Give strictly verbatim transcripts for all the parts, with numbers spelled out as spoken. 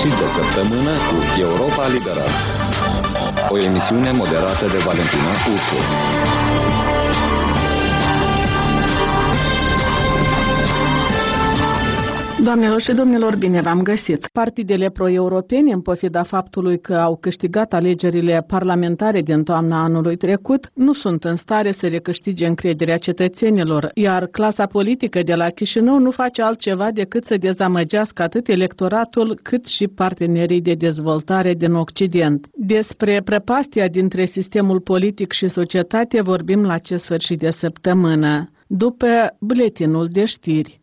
sfârșit de săptămână cu Europa Liberă. O emisiune moderată de Valentina Ursu. Doamnelor și domnilor, bine v-am găsit! Partidele pro-europene, în pofida faptului că au câștigat alegerile parlamentare din toamna anului trecut, nu sunt în stare să recâștige încrederea cetățenilor, iar clasa politică de la Chișinău nu face altceva decât să dezamăgească atât electoratul cât și partenerii de dezvoltare din Occident. Despre prăpastia dintre sistemul politic și societate vorbim la acest sfârșit de săptămână, după buletinul de știri.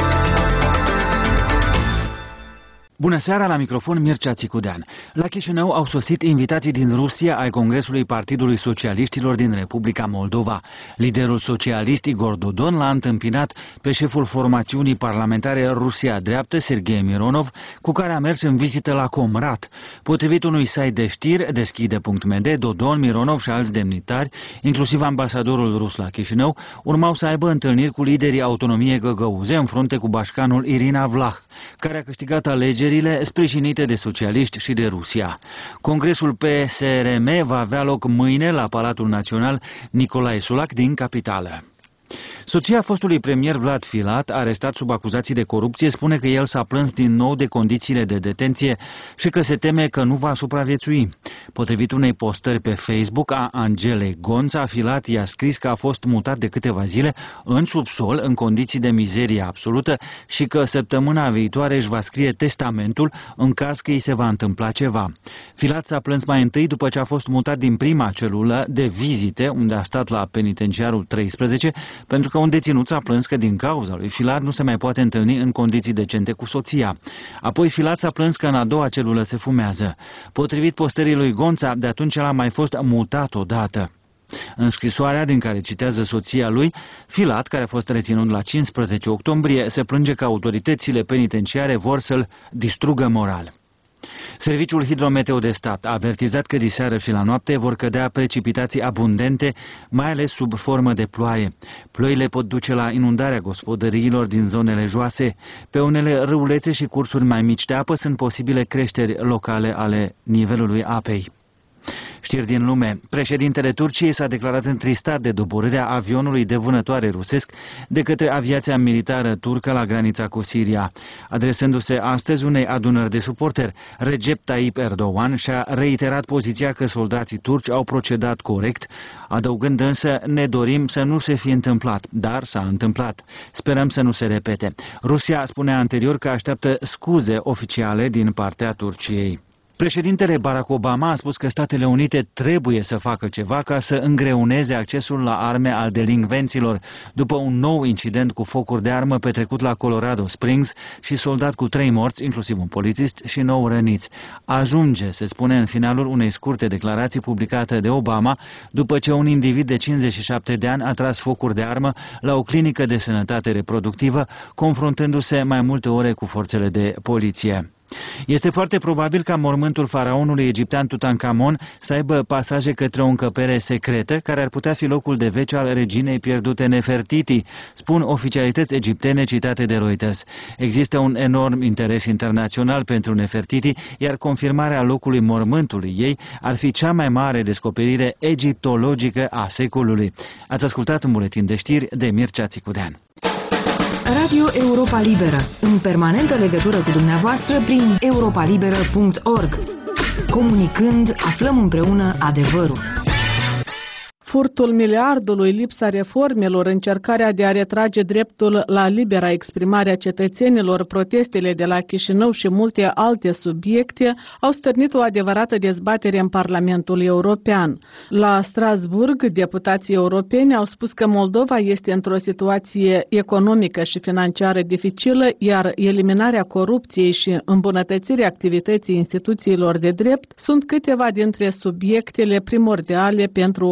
Bună seara, la microfon Mircea Țicudean. La Chișinău au sosit invitații din Rusia ai Congresului Partidului Socialiștilor din Republica Moldova. Liderul socialist Igor Dodon l-a întâmpinat pe șeful formațiunii parlamentare Rusia Dreaptă, Serghei Mironov, cu care a mers în vizită la Comrat. Potrivit unui site de știri, deschide punct m d, Dodon, Mironov și alți demnitari, inclusiv ambasadorul rus la Chișinău, urmau să aibă întâlniri cu liderii autonomiei găgăuze în frunte cu bașcanul Irina Vlah, care a câștigat alegerile sprijinite de socialiști și de Rusia. Congresul P S R M va avea loc mâine la Palatul Național Nicolae Sulac din capitală. Soția fostului premier Vlad Filat, arestat sub acuzații de corupție, spune că el s-a plâns din nou de condițiile de detenție și că se teme că nu va supraviețui. Potrivit unei postări pe Facebook a Angelei Gonța, Filat i-a scris că a fost mutat de câteva zile în subsol, în condiții de mizerie absolută, și că săptămâna viitoare își va scrie testamentul în caz că îi se va întâmpla ceva. Filat s-a plâns mai întâi după ce a fost mutat din prima celulă de vizite, unde a stat la penitenciarul treisprezece, pentru că un deținut s-a plâns că din cauza lui Filat nu se mai poate întâlni în condiții decente cu soția. Apoi Filat s-a plâns că în a doua celulă se fumează. Potrivit postării lui Gonța, de atunci el a mai fost mutat odată. În scrisoarea din care citează soția lui, Filat, care a fost reținut la cincisprezece octombrie, se plânge că autoritățile penitenciare vor să-l distrugă moral. Serviciul Hidrometeo de Stat a avertizat că diseară și la noapte vor cădea precipitații abundente, mai ales sub formă de ploaie. Ploile pot duce la inundarea gospodăriilor din zonele joase. Pe unele râulețe și cursuri mai mici de apă sunt posibile creșteri locale ale nivelului apei. Știri din lume. Președintele Turciei s-a declarat întristat de doborârea avionului de vânătoare rusesc de către aviația militară turcă la granița cu Siria. Adresându-se astăzi unei adunări de suporteri, Recep Tayyip Erdogan și-a reiterat poziția că soldații turci au procedat corect, adăugând însă: ne dorim să nu se fi întâmplat, dar s-a întâmplat. Sperăm să nu se repete. Rusia spunea anterior că așteaptă scuze oficiale din partea Turciei. Președintele Barack Obama a spus că Statele Unite trebuie să facă ceva ca să îngreuneze accesul la arme al delinvenților, după un nou incident cu focuri de armă petrecut la Colorado Springs și soldat cu trei morți, inclusiv un polițist, și nouă răniți. Ajunge, se spune în finalul unei scurte declarații publicate de Obama, după ce un individ de cincizeci și șapte de ani a tras focuri de armă la o clinică de sănătate reproductivă, confruntându-se mai multe ore cu forțele de poliție. Este foarte probabil ca mormântul faraonului egiptean Tutankhamon să aibă pasaje către o încăpere secretă, care ar putea fi locul de veci al reginei pierdute Nefertiti, spun oficialități egiptene citate de Reuters. Există un enorm interes internațional pentru Nefertiti, iar confirmarea locului mormântului ei ar fi cea mai mare descoperire egiptologică a secolului. Ați ascultat un buletin de știri de Mircea Țicudean. Radio Europa Liberă, în permanentă legătură cu dumneavoastră prin europa liberă punct org. Comunicând, aflăm împreună adevărul. Furtul miliardului, lipsa reformelor, încercarea de a retrage dreptul la libera exprimare a cetățenilor, protestele de la Chișinău și multe alte subiecte au stârnit o adevărată dezbatere în Parlamentul European. La Strasburg, deputații europeni au spus că Moldova este într-o situație economică și financiară dificilă, iar eliminarea corupției și îmbunătățirea activității instituțiilor de drept sunt câteva dintre subiectele primordiale pentru o bună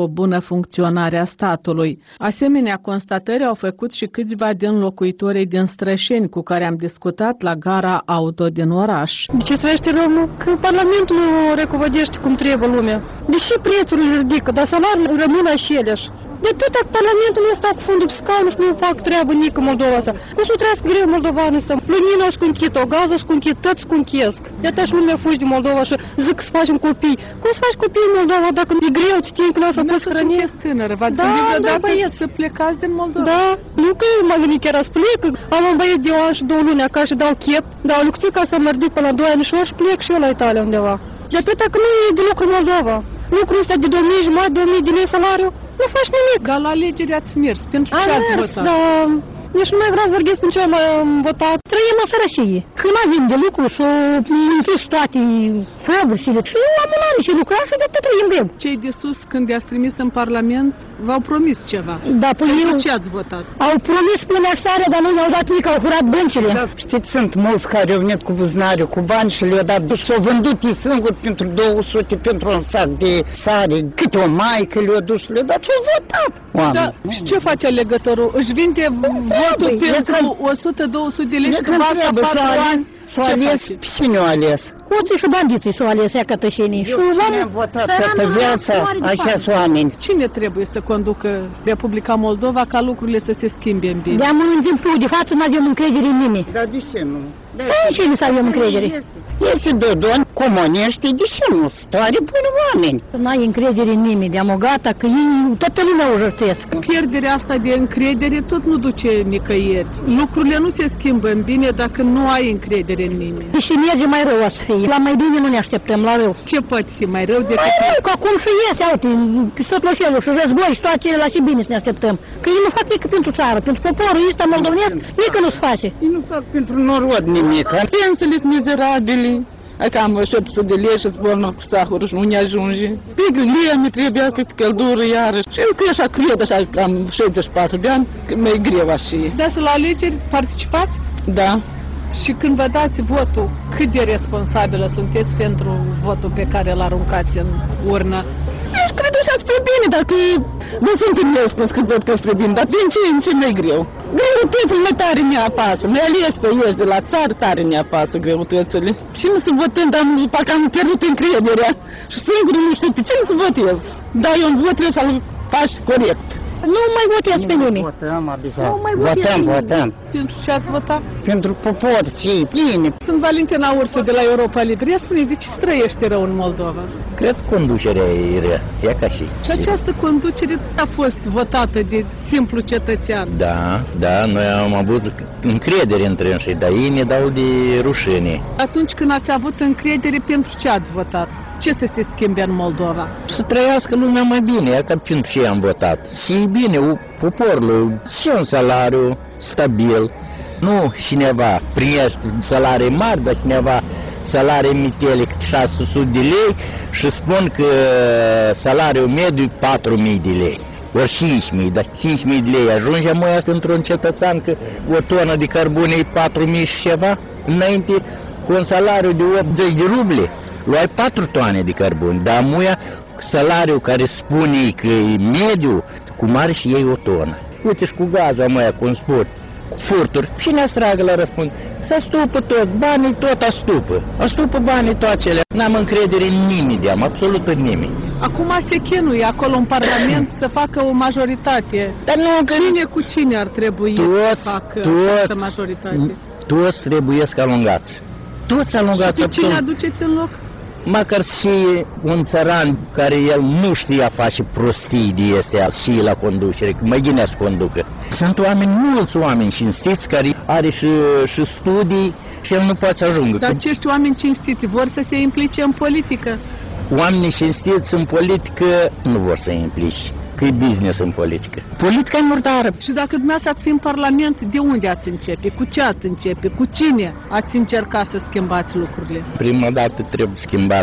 funcționarea statului. Asemenea, constatări au făcut și câțiva din locuitorii din Strășeni cu care am discutat la gara auto din oraș. De ce trăiește rău, nu? Că Parlamentul nu recovodește cum trebuie lumea. Deși prețurile ridică, dar salariile rămân aceleași. De atâta Parlamentul nu stă cu fundul fiscal și nu fac treabă nică Moldova asta. Cum să trăiască greu moldovanii ăsta? Lumină o scunchet, o gază o scunchet, tot scunchez. De atâta și lumea fugi din Moldova și zic să facem copii. Cum să faci copii în Moldova dacă e greu, ți tine când o să poți hrăni? Sunteți tânără, v-ați Da, gândit da, vreodată băieți. să plecați din Moldova? Da, nu că m-am gândit chiar să plec. Am un băiet de o an și două luni acasă și dau chep, dau lucruții ca să mă ridic până la doi ani și ori și plec și eu la Italia undeva. De atâta că nu e de lucru în Moldova. Lucrul ăsta de două mii jumătate, două mii de lei salariu, nu faci nimic. Dar la alegeri ați mers. Pentru ce Am ați mers, votat? da. Nici nu mai vreau să vorbesc pentru ce am uh, votat. Trăim în sărășie. Când avem de lucru, să închis toate fabricile. Și eu am un an și lucram și de atât trăim greu. Cei de sus, când i-ați trimis în Parlament, v-au promis ceva. Da, păi Pentru eu... ce ați votat? Au promis bunăstare, dar nu ne-au dat nimic, au furat băncile. Da, știți, sunt mulți care au venit cu buzunariu, cu bani și le-au dat și s-au vândut ei singuri pentru două sute pentru un sac de sare, câte o maică le-au dus și le-au dat și au votat oameni. Da, și ce face alegătorul? Își vinde votul trebuie, pentru e o sută două sute de lei și E după asta trebuie, patru s-a ani. S-a Ce ales, face? cine o ales? Hoții și bandiții s-au ales, ea cătășenii. Eu cine am votat toată viața, așa sunt oameni. Cine trebuie să conducă Republica Moldova ca lucrurile să se schimbe în bine? De-am în timpul de față nu avem încredere în nimeni. Dar de ce nu? Păi și nu să avem încredere. Este, este Dodon, comuniști, de ce nu? Stare buni oameni. N-ai încredere în nimeni, de-am gata, că ei, toată lumea o jărțesc. Pierderea asta de încredere tot nu duce nicăieri. Lucrurile nu se schimbă în bine dacă nu ai încredere în nimeni. Și merge mai rău o să fie. La mai bine nu ne așteptăm, la rău. Ce poate fi mai rău decât... Mai rău, că acum și iese, uite, Sotloșelul și război și toate cele la și bine să ne așteptăm. Că ei nu fac nici pentru țară, pentru poporul ăsta moldovenesc, nici nu se face. Ei nu fac pentru norod nimic. Pensiile sunt mizerabile. Adică am șapte sute de lei și zbolna cu sahurul și nu ne ajunge. Pe gândire mi trebuia cât căldură iarăși. Și eu că așa cred, așa că am șaizeci și patru de ani, că mai greu așa e. Da, să la alegeri participați? Da. Și când vă dați votul, cât de responsabilă sunteți pentru votul pe care îl aruncați în urnă? Eu cred așa spre bine, dacă nu suntem eu spus că văd că spre bine, dar din ce în ce mai greu. Greutățile mai tare ne apasă, mai ales pe ești de la țară, tare ne apasă greutățile. Și nu să votând, am, parcă am pierdut încrederea și singur nu știu pe cine să votez. Dar eu în vot trebuie să-l faci corect. Nu mai votez pe nimeni. Votăm, abia. Nu mai votez Votăm, pe nimeni. votăm. Pentru ce ați votat? Pentru popor, cei bine. Sunt Valentina Ursu de la Europa Liberă. Ia spuneți, de ce se trăiește rău în Moldova? Cred conducerea e rea, e ca și. Și această conducere a fost votată de simplu cetățean. Da, da, noi am avut încredere între înșii, dar ei ne dau de rușine. Atunci când ați avut încredere, pentru ce ați votat? Ce să se schimbe în Moldova? Să trăiască lumea mai bine, e ca pentru ce am votat. Și bine, poporul, și un salariu stabil. Nu cineva primește salarii mari, dar cineva salarii mitele cât șase sute de lei și spun că salariul mediu e patru mii de lei. Ori cinci mii, dar cinci mii de lei ajunge mai asta într-un cetățean că o tonă de cărbune e patru mii și ceva? Înainte, cu un salariu de optzeci de ruble, luai patru toane de cărbune, dar muia salariul care spune că e mediu, cu mare și ei o tonă. Uite și cu gazul amăia, cum spun, furturi, cine stragă la răspund? Se stupă tot, banii tot astupă, astupă banii toate acelea. N-am încredere în nimeni de-am, absolut în nimeni. Acum se chenuie acolo în Parlament să facă o majoritate. Dar nu, că Cine cu cine ar trebui toți, să facă această toți, majoritate? toți trebuie să alungați. Toți alungați Și pe cine absolut. aduceți în loc? Măcar și un țăran care el nu știa face prostii de astea și la conducere, că mai bine să conducă. Sunt oameni, mulți oameni cinstiți care are și, și studii și el nu poate să ajungă. Dar acești oameni cinstiți vor să se implice în politică? Oamenii cinstiți în politică nu vor să implice, că e business în politică. Politica e murdară. Și dacă dumneavoastră ați fi în Parlament, de unde ați începe? Cu ce ați începe? Cu cine ați încerca să schimbați lucrurile? Prima dată trebuie schimbat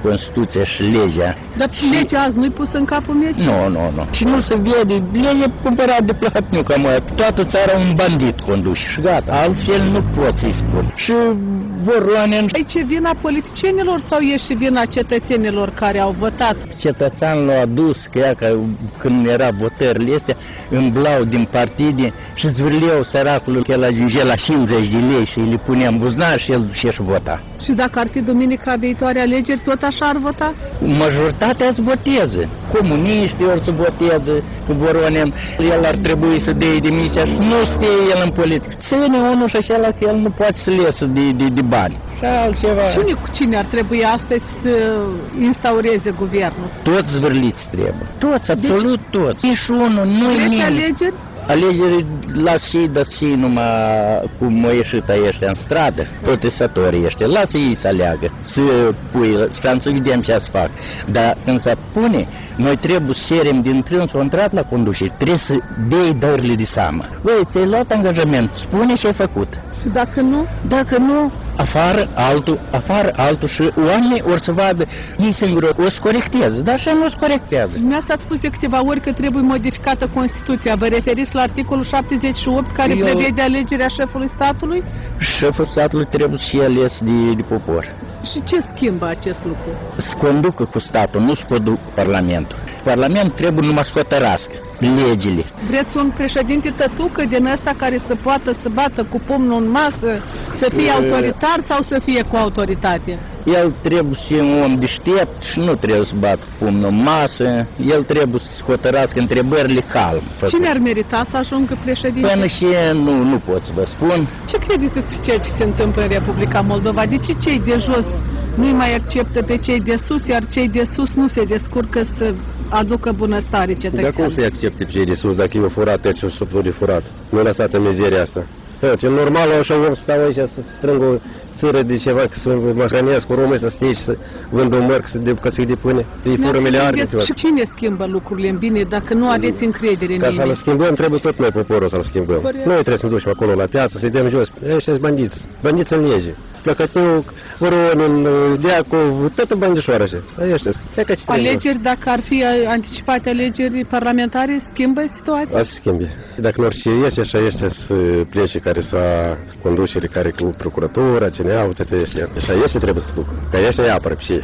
Constituția și legea. Dar și... legea azi nu-i pusă în capul meu? Nu, nu, nu. Și nu se vede, legea cumpărat de Platniuc, că mă, toată țara un bandit conduce și gata. Altfel nu pot să-i spun. Și Voronin... Aici e vina politicienilor sau e și vina cetățenilor care au votat? Cetățeanul l-a adus, că ea, că când era votările astea, îmblau din partide și zvârleau săracul, că el ajungea la cincizeci de lei și le punea în buzunar și el ducea și vota. Și dacă ar fi duminica viitoare alegeri, tot așa ar vota? Majoritatea îți voteze. Comuniștii ori să voteze cu Voronin. El ar trebui să dea demisia și nu stie el în politică. Ține unul și așa că el nu poate să iasă de, de, de bani. Și altceva. Cine cu cine ar trebui astăzi să instaureze guvernul? Toți zvârliți trebuie. Toți, absolut deci, toți. Nici unul, nu-i nimeni. Alegeri? Alegeri lasă ei, dar ei numai cum au ieșit ăștia în stradă, protestatorii ăștia, lasă ei să aleagă, să pui, să să vedem ce să fac. Dar când se pune, noi trebuie să cerem din trânsul intrat la conducere, trebuie să dai dările de seamă. Băi, ți-ai luat angajament, spune ce ai făcut. Și dacă nu? Dacă nu, afară altul, afară altul și oamenii or să vadă, ei singuri o să corecteze, dar așa nu o să corectează. Dumneavoastră ați spus de câteva ori că trebuie modificată Constituția. Vă referiți la articolul șaptezeci și opt care Eu... prevede alegerea șefului statului? Șeful statului trebuie să fie ales de, de popor. Și ce schimbă acest lucru? Să conducă cu statul, nu să conducă Parlamentul. Parlamentul trebuie numai să hotărască legile. Vreți un președinte tătucă din ăsta care să poată să bată cu pumnul în masă, să fie autoritar sau să fie cu autoritate? El trebuie să fie un om deștept și nu trebuie să bată cu pumnul în masă. El trebuie să hotărască întrebările calm. Cine ar merita să ajungă președinte? Până și nu, nu pot să vă spun. Ce credeți despre ceea ce se întâmplă în Republica Moldova? De ce cei de jos nu-i mai acceptă pe cei de sus, iar cei de sus nu se descurcă să aducă bunăstare cetățeană? Dar cum să-i accepte pe cei de sus dacă e furat, deci o suplu de furat? Nu lăsat în mizeria asta. Ce normal așa om să stau aici să strâng o țără de ceva, că să mă hrănesc cu romul ăsta, să și să vând un mărc, să de bucățic de pâine. Îi fură miliarde. Și cine schimbă lucrurile în bine dacă nu aveți încredere în Ca nimeni? să-l schimbăm, trebuie tot noi poporul să-l schimbăm. Păi... Noi trebuie să ducem acolo la piață, să-i dăm jos. Ăștia-s bandiți, bandiți în lege. Plăcătuc, Voronin, Deacov, toată bandișoară așa. Ăștia-s. Alegeri, dacă ar fi anticipate alegeri parlamentare, schimbă situația? A se schimbe. Dacă nu orice ieși, așa ăștia să plece care să conducere, care cu procuratura, cine au, toate ăștia. Așa ăștia trebuie să ducă. Că ăștia îi apără pe cei.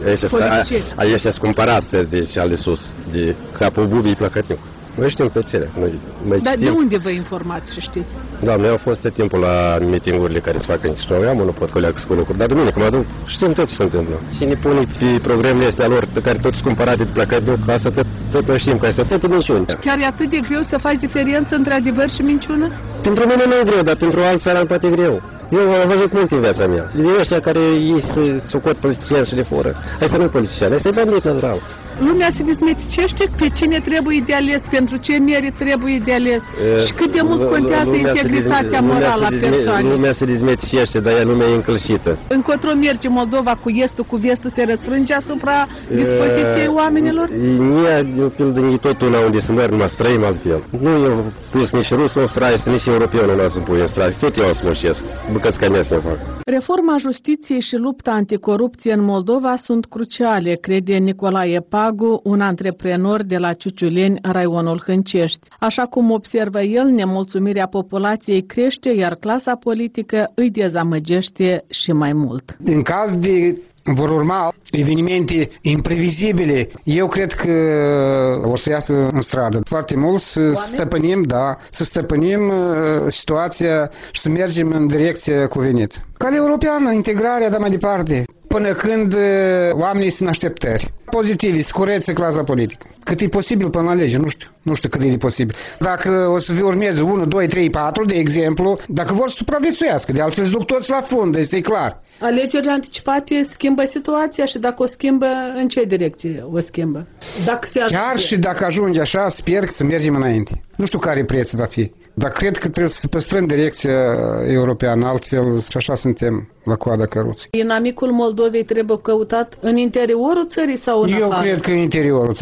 Ăștia sunt cumpărați de ale sus, de capul bubii Plăcătuc. Noi știm tăcerea. Dar de unde vă informați și știți? Doamne, eu am fost tot timpul la mitingurile care se fac în Chișinău. Eu nu pot coleagă cu lucruri, dar duminică mă duc, știm tot ce se întâmplă. Cine pune pe programele astea lor, pe care toți sunt cumpărate de Plăcătuc, asta tot, tot noi știm că asta tot e minciună. Chiar e atât de greu să faci diferență între adevăr și minciună? Pentru mine nu e greu, dar pentru alți țărani poate e greu. Eu am văzut mult în viața mea. De ăștia care ei se socot politicieni și le fură. Asta nu e politician, asta e bandit natural. Lumea se dezmeticește pe cine trebuie de ales, pentru ce merit trebuie de ales e, și cât de mult contează lumea integritatea morală a persoanei. Lumea se dezmeticește, dar ea lumea e încălcită. Încotro merge Moldova cu estul, cu vestul, se răsfrânge asupra dispoziției oamenilor? Ea, de pildă, e tot una unde se merg numai străim altfel. Nu e pus nici rusul în stradă, nici europeanul nu o să pui în stradă. Tot eu o să mușesc. Bucăți ca mea să mă fac. Reforma justiției și lupta anticorupție în Moldova sunt cruciale, crede Nicolae Pagu, un antreprenor de la Ciuciuleni, raionul Hâncești. Așa cum observă el, nemulțumirea populației crește, iar clasa politică îi dezamăgește și mai mult. În caz de vor urma evenimente imprevizibile, eu cred că o să iasă în stradă foarte mult să stăpânim, da, să stăpânim situația și să mergem în direcția cuvenită. Calea europeană, integrarea, dar mai departe, până când oamenii sunt în așteptări pozitive, să curețe clasa politică. Cât e posibil până la lege, nu știu. Nu știu cât e posibil. Dacă o să urmeze unu, doi, trei, patru, de exemplu, dacă vor să supraviețuiască, de altfel se duc toți la fund, este clar. Alegerile anticipate schimbă situația și dacă o schimbă, în ce direcție o schimbă? Dacă se ajunge... Chiar și dacă ajunge așa, sper să mergem înainte. Nu știu care preț va fi. Dar cred că trebuie să păstrăm direcția europeană, altfel și așa suntem la coada căruței. Inamicul Moldovei trebuie căutat în interiorul țării sau în Eu afară? cred că în interiorul țării.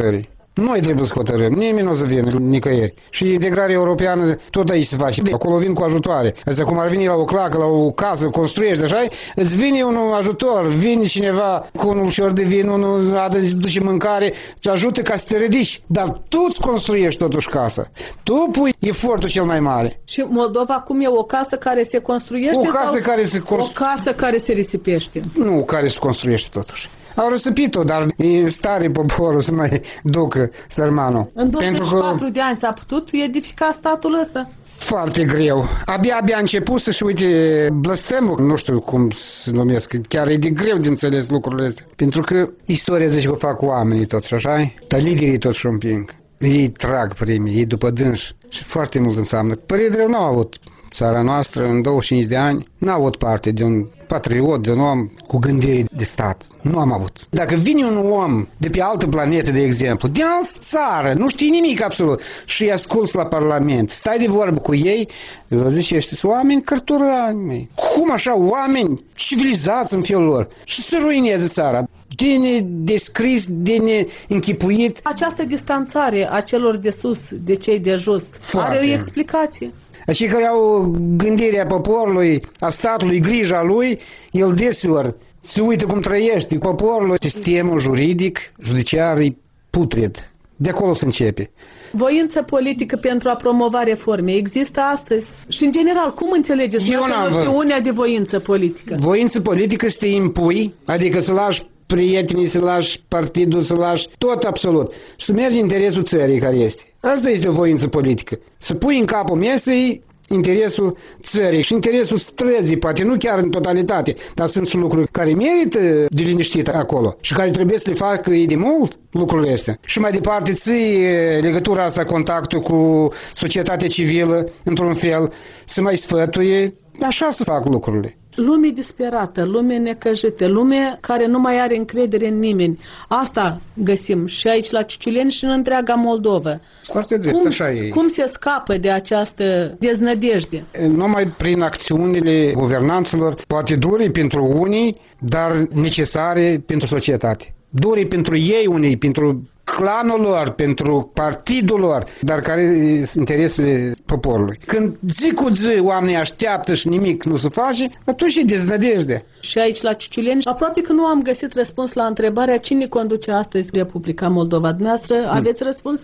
Noi trebuie să hotărâm, nimeni nu o să vină nicăieri. Și integrarea europeană tot aici se face. Acolo vin cu ajutoare. Asta cum ar veni la o clacă, la o casă, construiești, așa, îți vine un ajutor, vine cineva cu un ușor de vin, unul aduce mâncare, îți ajută ca să te ridici. Dar tu îți construiești totuși casa. Tu pui efortul cel mai mare. Și Moldova acum e o casă care se construiește o casă sau care se constru... o casă care se risipește? Nu, care se construiește totuși. Au răsăpit-o, dar e stare poporul să mai ducă sărmanul. În douăzeci și patru că... de ani s-a putut edifica statul ăsta? Foarte greu. Abia, abia a început să-și uite blăstămul, nu știu cum se numesc, chiar e de greu de înțeles lucrurile astea. Pentru că istoria zice că o fac oamenii toți, așa? Dar liderii toți își împing. Ei trag primii, ei după dânși. Și foarte mult înseamnă. Părinții n-au avut țara noastră în douăzeci și cinci de ani, n-a avut parte de un patriot, de un om cu gândire de stat. Nu am avut. Dacă vine un om de pe altă planetă, de exemplu, de altă țară, nu știi nimic absolut, și îi asculți la Parlament, stai de vorbă cu ei, vă zice, ăștia sunt oameni cărturani. Cum așa oameni civilizați în felul lor? Și se ruinează țara. De descris, de închipuit. Această distanțare a celor de sus, de cei de jos, Foarte. are o explicație. Cei care au gândirea poporului, a statului, grija lui, el deseori se uită cum trăiește poporul. Sistemul juridic, judiciar, e putred. De acolo se începe. Voință politică pentru a promova reforme există astăzi? Și în general, cum înțelegeți noțiunea de voință politică? Voință politică să te impui, adică să lași prietenii, să lași partidul, să lași tot absolut. Și să mergi în interesul țării care este. Asta este o voință politică. Să pui în capul mesei interesul țării și interesul străzii, poate nu chiar în totalitate, dar sunt lucruri care merită de liniștit acolo și care trebuie să le facă ei de mult lucrurile astea. Și mai departe ții legătura asta, contactul cu societatea civilă, într-un fel, să mai sfătuie, așa să fac lucrurile. Lume disperată, lume necăjită, lume care nu mai are încredere în nimeni. Asta găsim și aici la Ciuciuleni și în întreaga Moldovă. Foarte drept, cum, așa e. Cum se scapă de această deznădejde? Numai prin acțiunile guvernanților, poate dure pentru unii, dar necesare pentru societate. Dure pentru ei unii, pentru clanul lor, pentru partidul lor, dar care sunt interesele poporului. Când zi cu zi oamenii așteaptă și nimic nu se face, atunci e deznădejde. Și aici la Ciuciuleni, aproape că nu am găsit răspuns la întrebarea cine conduce astăzi Republica Moldova. Dumneavoastră aveți răspuns?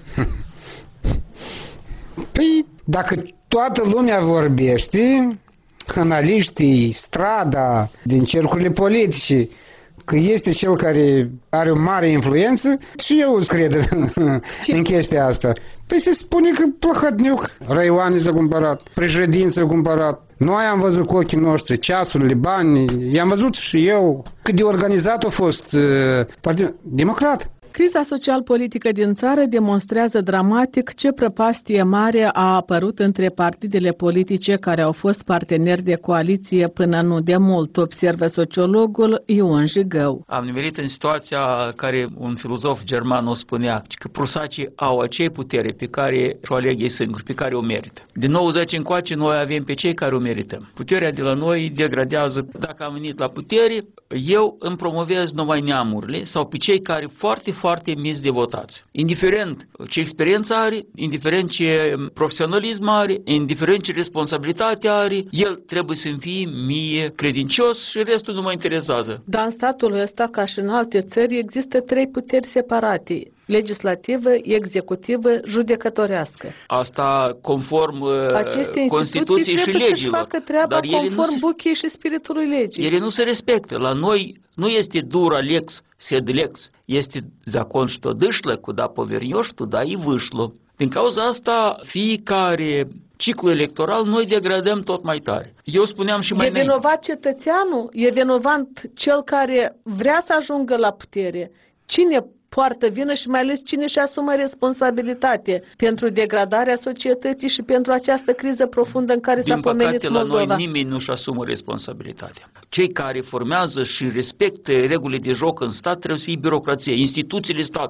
Păi, dacă toată lumea vorbește, analiștii, strada, din cercurile politice, că este cel care are o mare influență, și eu îți cred în chestia asta. Păi se spune că Plăhătniuc, Raioane s-a cumpărat, președinte s-a cumpărat. Noi am văzut cu ochii noștri ceasurile, banii, i-am văzut și eu. Cât de organizat a fost uh, Partidul Democrat. Criza social-politică din țară demonstrează dramatic ce prăpastie mare a apărut între partidele politice care au fost parteneri de coaliție până nu de mult, observă sociologul Ion Jigău. Am nimerit în situația care un filozof german o spunea, că prusacii au acei putere pe care o aleg ei singuri, pe care o merită. Din nouăzeci încoace noi avem pe cei care o merităm. Puterea de la noi degradează. Dacă am venit la putere, eu îmi promovez numai neamurile sau pe cei care foarte, foarte mici de votați. Indiferent ce experiență are, indiferent ce profesionalism are, indiferent ce responsabilitate are, el trebuie să-mi fie mie credincios și restul nu mă interesează. Dar în statul ăsta, ca și în alte țări, există trei puteri separate: legislativă, executivă, judecătorească. Asta conform Constituției și legilor. Să-și facă treaba dar conform se... buchii și spiritului legii. Ele nu se respectă. La noi nu este dura lex, sed lex. Este закон, что дышло, куда повернешь, туда и вышло. Din cauza asta, fiecare ciclu electoral, noi degradăm tot mai tare. Eu spuneam și mai E vinovat cetățeanul? E vinovat cel care vrea să ajungă la putere? Cine poartă vină și mai ales cine își asumă responsabilitate pentru degradarea societății și pentru această criză profundă în care s-a pomenit Moldova? Din păcate, la noi nimeni nu își asumă responsabilitatea. Cei care formează și respectă regulile de joc în stat trebuie să fie birocrație, instituțiile statului.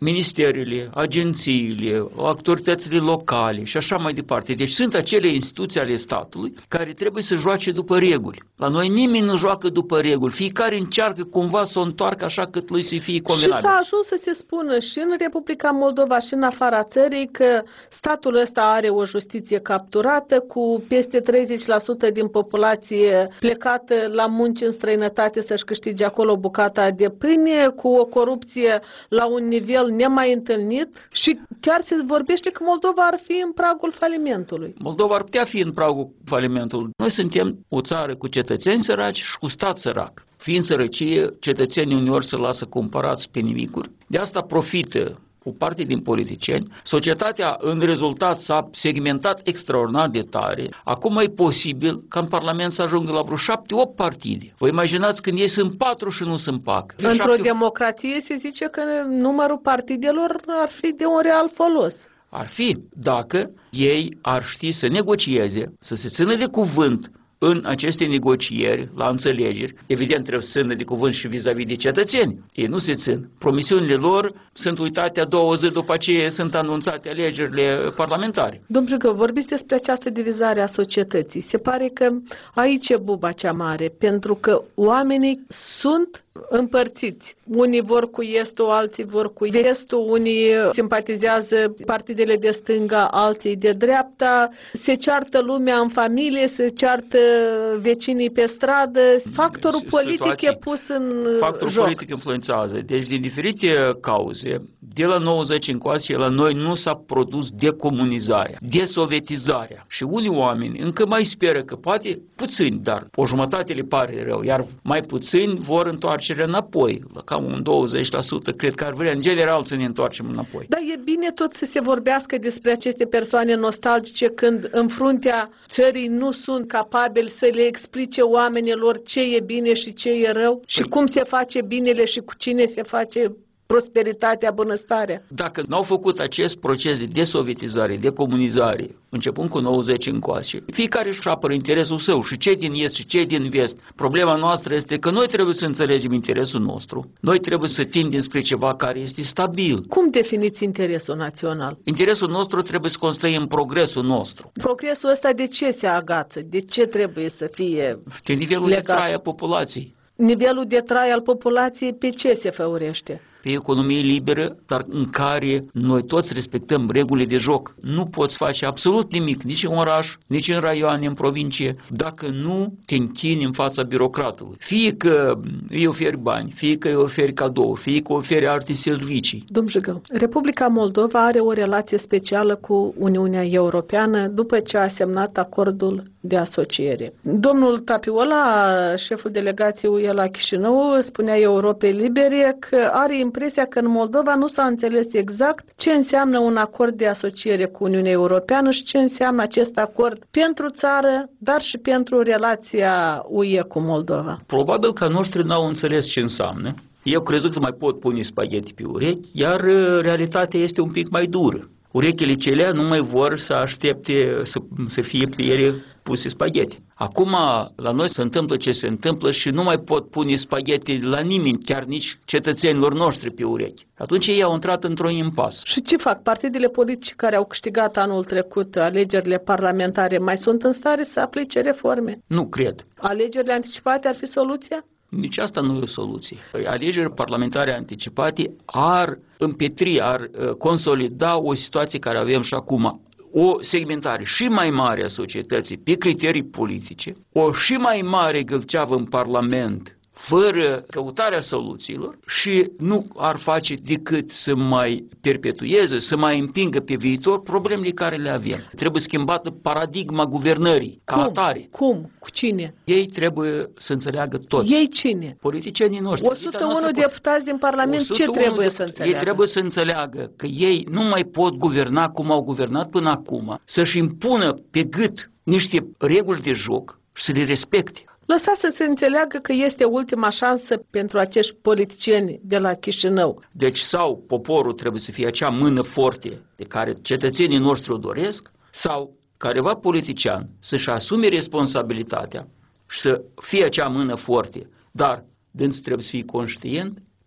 ministerele, agențiile, autoritățile locale și așa mai departe. Deci sunt acele instituții ale statului care trebuie să joace după reguli. La noi nimeni nu joacă după reguli. Fiecare încearcă cumva să o întoarcă așa cât lui să fie convenabil. Și s-a ajuns să se spună și în Republica Moldova și în afara țării că statul ăsta are o justiție capturată cu peste treizeci la sută din populație plecată la munci în străinătate să-și câștige acolo bucata de pâine, cu o corupție la un nivel nemai întâlnit și chiar se vorbește că Moldova ar fi în pragul falimentului. Moldova ar putea fi în pragul falimentului. Noi suntem o țară cu cetățeni săraci și cu stat sărac. Fiind sărăcie, cetățenii uneori se lasă cumpărați pe nimicuri. De asta profită o parte din politicieni. Societatea în rezultat s-a segmentat extraordinar de tare. Acum e posibil ca în Parlament să ajungă la vreo șapte opt partide. Vă imaginați când ei sunt patru și nu sunt pac. Într-o șapte... democrație se zice că numărul partidelor ar fi de un real folos. Ar fi dacă ei ar ști să negocieze, să se țină de cuvânt în aceste negocieri, la înțelegeri. Evident, trebuie să țină de cuvânt și vis-a-vis de cetățeni. Ei nu se țin. Promisiunile lor sunt uitate a două zi după ce sunt anunțate alegerile parlamentare. Domnul Jigău, vorbiți despre această divizare a societății. Se pare că aici e buba cea mare, pentru că oamenii sunt împărțiți. Unii vor cu estul, alții vor cu vestul, unii simpatizează partidele de stânga, alții de dreapta, se ceartă lumea în familie, se ceartă vecinii pe stradă, factorul Situații. politic e pus în Factorul joc. politic influențează. Deci, din diferite cauze, de la nouăzeci încoace, la noi nu s-a produs decomunizarea, desovietizarea. Și unii oameni încă mai speră că poate puțini, dar o jumătate le pare rău, iar mai puțini vor întoarcere înapoi. La cam un douăzeci la sută cred că ar vrea în general să ne întoarcem înapoi. Dar e bine tot să se vorbească despre aceste persoane nostalgice când în fruntea țării nu sunt capabili să le explice oamenilor ce e bine și ce e rău păi, și cum se face binele și cu cine se face prosperitatea, bunăstarea. Dacă n-au făcut acest proces de desovietizare, de comunizare, începând cu nouăzeci încoace, fiecare își apără interesul său și cei din est și cei din vest. Problema noastră este că noi trebuie să înțelegem interesul nostru. Noi trebuie să tindem spre ceva care este stabil. Cum definiți interesul național? Interesul nostru trebuie să constă în progresul nostru. Progresul ăsta de ce se agață? De ce trebuie să fie de nivelul legat? De trai a populației. Nivelul de trai al populației pe ce se făurește? Pe economie liberă, dar în care noi toți respectăm regulile de joc. Nu poți face absolut nimic, nici în oraș, nici în raioane, în provincie, dacă nu te închini în fața birocratului. Fie că îi oferi bani, fie că îi oferi cadou, fie că oferi alte servicii. Domnul Jigău, Republica Moldova are o relație specială cu Uniunea Europeană după ce a semnat acordul de asociere. Domnul Tapiola, șeful delegației U E la Chișinău, spunea Europei Libere că are impresia că în Moldova nu s-a înțeles exact ce înseamnă un acord de asociere cu Uniunea Europeană și ce înseamnă acest acord pentru țară, dar și pentru relația U E cu Moldova. Probabil că noștri n-au înțeles ce înseamnă. Eu crezut că mai pot pune spaghetti pe urechi, iar realitatea este un pic mai dură. Urechile celea nu mai vor să aștepte să, să fie pe ele puse spaghetti. Acum la noi se întâmplă ce se întâmplă și nu mai pot pune spaghetti la nimeni, chiar nici cetățenilor noștri pe urechi. Atunci ei au intrat într-un impas. Și ce fac? Partidele politice care au câștigat anul trecut alegerile parlamentare mai sunt în stare să aplice reforme? Nu cred. Alegerile anticipate ar fi soluția? Nici asta nu e o soluție. Alegerile parlamentare anticipate ar împetri, ar consolida o situație care avem și acum. O segmentare și mai mare a societății pe criterii politice, o și mai mare gâlceavă în Parlament, fără căutarea soluțiilor și nu ar face decât să mai perpetueze, să mai împingă pe viitor problemele care le avem. Trebuie schimbată paradigma guvernării ca Cum? atare. Cum? Cu cine? Ei trebuie să înțeleagă toți. Ei cine? Politicienii noștri. o sută unu deputați din Parlament ce trebuie să înțeleagă? Ei trebuie să înțeleagă că ei nu mai pot guverna cum au guvernat până acum, să-și impună pe gât niște reguli de joc și să le respecte. Lăsați să se înțeleagă că este ultima șansă pentru acești politicieni de la Chișinău. Deci sau poporul trebuie să fie acea mână forte pe care cetățenii noștri o doresc, sau careva politician să-și asume responsabilitatea și să fie acea mână forte. Dar dânsul trebuie să fie conștient că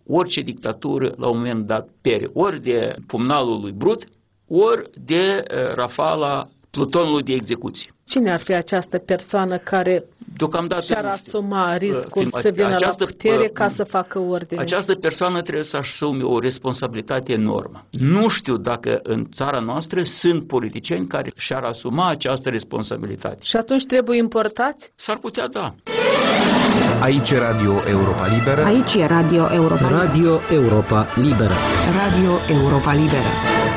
orice dictatură la un moment dat pere, ori de pumnalul lui Brut, ori de uh, rafala plutonului de execuție. Cine ar fi această persoană care Deocamdată și-ar asuma riscul uh, să vină această, la putere uh, ca să facă ordine? Această persoană trebuie să asume o responsabilitate enormă. Nu știu dacă în țara noastră sunt politicieni care și-ar asuma această responsabilitate. Și atunci trebuie importați? S-ar putea, da. Aici e Radio Europa Liberă. Aici e Radio Europa Liberă. Radio Europa Liberă. Radio Europa Liberă.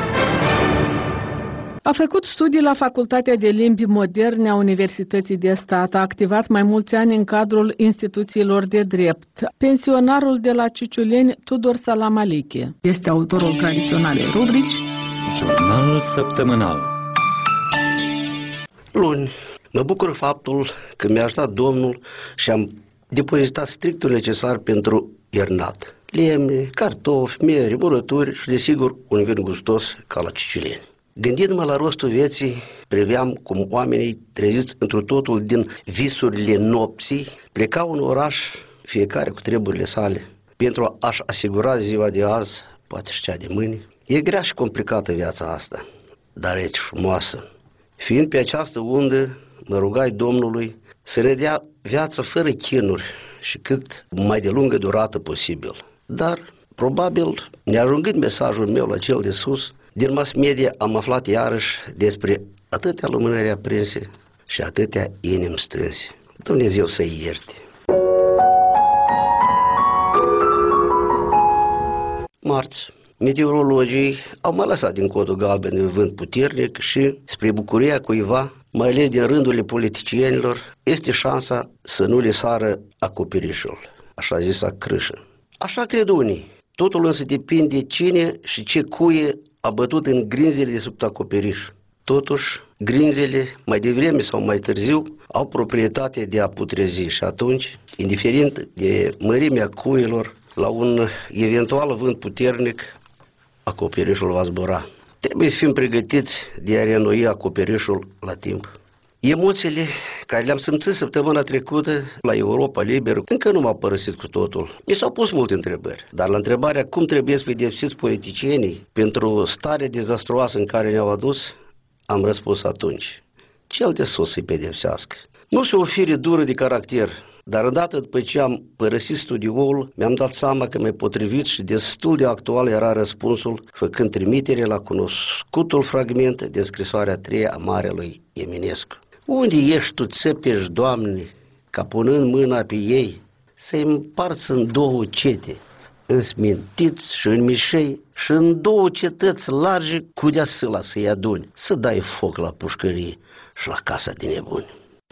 A făcut studii la Facultatea de Limbi Moderne a Universității de Stat, a activat mai mulți ani în cadrul instituțiilor de drept. Pensionarul de la Ciuciuleni, Tudor Salamaliche, este autorul tradiționalei rubrici Jurnalul săptămânal. Luni, mă bucur faptul că mi-a ajutat Domnul și am depozitat strictul necesar pentru iernat. Lemne, cartofi, miere, murături și, desigur, un vin gustos ca la Ciuciuleni. Gândindu-mă la rostul vieții, priveam cum oamenii treziți întru totul din visurile nopții plecau în oraș, fiecare cu treburile sale, pentru a-și asigura ziua de azi, poate și cea de mâine. E grea și complicată viața asta, dar e frumoasă. Fiind pe această undă, mă rugai Domnului să ne dea viață fără chinuri și cât mai de lungă durată posibil. Dar, probabil, neajungând mesajul meu la cel de sus, din mass media am aflat iarăși despre atâtea lumânări aprinse și atâtea inimi stânse. Dumnezeu să-i ierte. Marți, meteorologii au mai lăsat din codul galben de vânt puternic și, spre bucuria cuiva, mai ales din rândurile politicienilor, este șansa să nu le sară acoperișul, așa zisa crâșă. Așa cred unii. Totul însă depinde cine și ce cuie a bătut în grinzele de sub acoperiș. Totuși, grinzele, mai devreme sau mai târziu, au proprietatea de a putrezi și atunci, indiferent de mărimea cuielor, la un eventual vânt puternic, acoperișul va zbura. Trebuie să fim pregătiți de a reînnoi acoperișul la timp. Emoțiile care le-am simțit săptămâna trecută la Europa Liberă încă nu m-au părăsit cu totul. Mi s-au pus multe întrebări, dar la întrebarea cum trebuie să pedepsiți politicienii pentru starea dezastruoasă în care ne-au adus, am răspuns atunci: cel de sus să-i pedepsească. Nu se o fire dură de caracter, dar îndată după ce am părăsit studioul, mi-am dat seama că mai potrivit și destul de actual era răspunsul, făcând trimitere la cunoscutul fragment de scrisoarea a treia a Marelui Eminescu. Unde ești tu, țepești, Doamne, ca punând mâna pe ei, să-i împarți în două cete, în smintiți și în mișei, și în două cetăți largi cu deasâla să-i aduni, să dai foc la pușcărie și la casa de nebuni.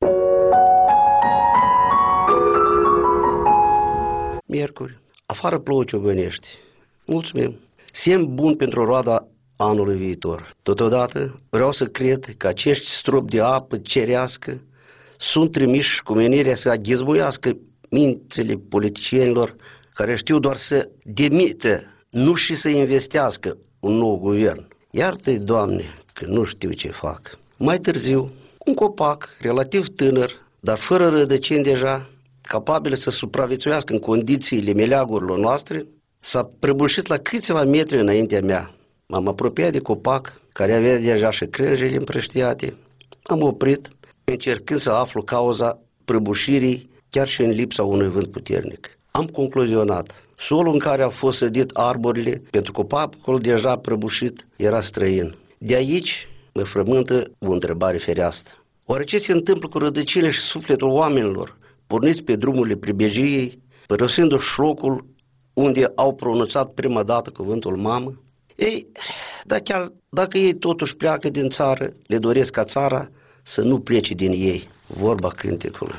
Miercuri, afară plouă ciobănești. Mulțumim. Semn bun pentru roada anului viitor. Totodată vreau să cred că acești stropi de apă cerească sunt trimiși cu menirea să aghizmuiască mințile politicienilor care știu doar să demită, nu și să investească un nou guvern. Iartă-i, Doamne, că nu știu ce fac. Mai târziu, un copac relativ tânăr, dar fără rădăcini deja, capabil să supraviețuiască în condițiile meleagurilor noastre, s-a prăbușit la câțiva metri înaintea mea. M-am apropiat de copac, care avea deja și crengile împrăștiate. Am oprit, încercând să aflu cauza prăbușirii, chiar și în lipsa unui vânt puternic. Am concluzionat. Solul în care au fost sădit arborile, pentru copacul deja prăbușit, era străin. De aici mă frământă o întrebare fereastră. Oare ce se întâmplă cu rădăcile și sufletul oamenilor porniți pe drumurile pribejiei, părăsindu-și locul unde au pronunțat prima dată cuvântul mamă? Ei, dar chiar dacă ei totuși pleacă din țară, le doresc ca țara să nu plece din ei. Vorba cântecului.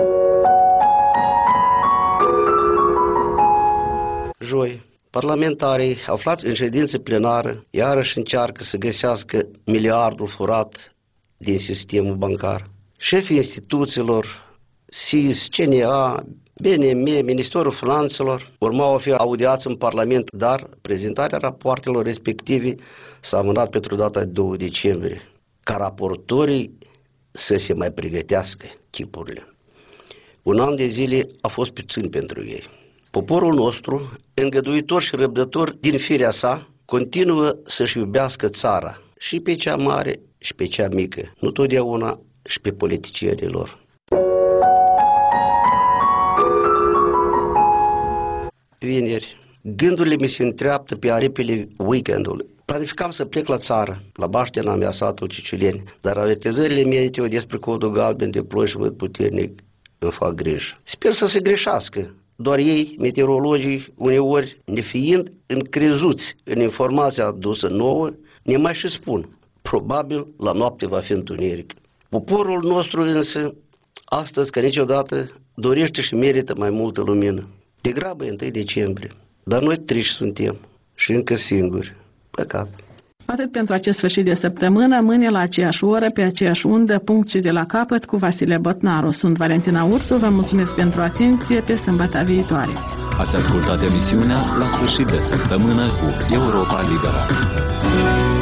Joi, parlamentarii aflați în ședință plenară iarăși încearcă să găsească miliardul furat din sistemul bancar. Șefii instituțiilor S I S, C N A, B N M, Ministerul Finanțelor urmau a fi audiați în Parlament, dar prezentarea rapoartelor respective s-a amânat pentru data de doi decembrie, ca raportorii să se mai pregătească chipurile. Un an de zile a fost puțin pentru ei. Poporul nostru, îngăduitor și răbdător din firea sa, continuă să-și iubească țara, și pe cea mare și pe cea mică, nu totdeauna și pe politicienii lor. Vineri, gândurile mi se întreaptă pe aripile weekendului. Planificam să plec la țară, la baștena mea, satul Ciciuleni, dar avertizările meteo despre codul galben de ploi și văd puternic îmi fac griji. Sper să se greșească. Doar ei, meteorologii, uneori, nefiind încrezuți în informația adusă nouă, ne mai și spun, probabil la noapte va fi întuneric. Poporul nostru însă, astăzi ca niciodată, dorește și merită mai multă lumină. Degrabă e întâi decembrie, dar noi triși suntem și încă singuri. Păcat. Atât pentru acest sfârșit de săptămână, mâine la aceeași oră, pe aceeași undă, punct și de la capăt, cu Vasile Botnaru. Sunt Valentina Ursu, vă mulțumesc pentru atenție, pe sâmbătă viitoare. Ați ascultat emisiunea La sfârșit de săptămână cu Europa Liberă.